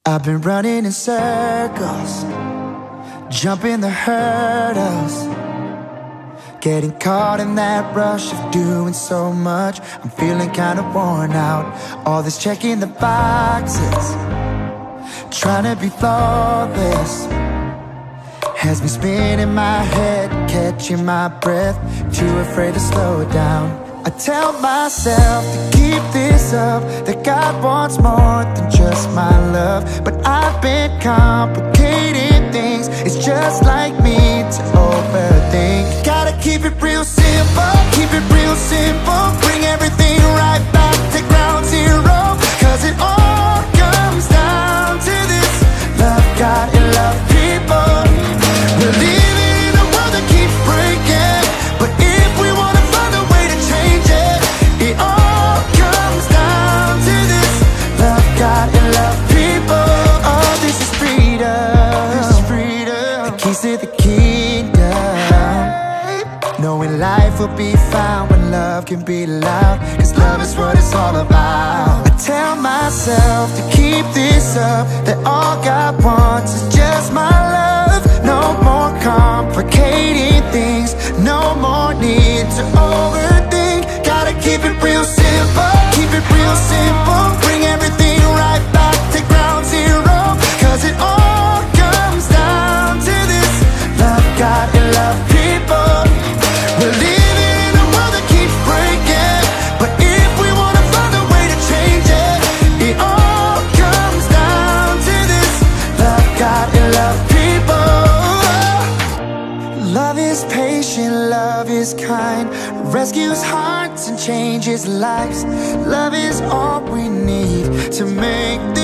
I've been running in circles, jumping the hurdles, getting caught in that rush of doing so much. I'm feeling kinda worn out. All this checking the boxes, trying to be flawless, has me spinning my head, catching my breath, too afraid to slow down. I tell myself to keep this up, that God wants more than just my love. But I've been complicating things, it's just like me to overthink. Gotta keep it real simple, keep it real simple. Bring everything right back to ground zero, cause it all comes down to this: love God and love people. We're living in a world that keeps breaking, but if we wanna find a way to change it, it all comes down to this: love God and love people. Oh, this is freedom, this is freedom. The keys to the kingdom. Knowing life will be found when love can be loud, cause love is what it's all about. I tell myself to keep this up, that all God wants is just my love. No more complicating things, no more need to overthink. Gotta keep it real simple, keep it real simple. Bring everything right back to ground zero, cause it all comes down to this: love God and love people. We're living in a world that keeps breaking, but if we wanna find a way to change it, it all comes down to this: love God and love people. Love is patient, love is kind, rescues hearts and changes lives. Love is all we need to make this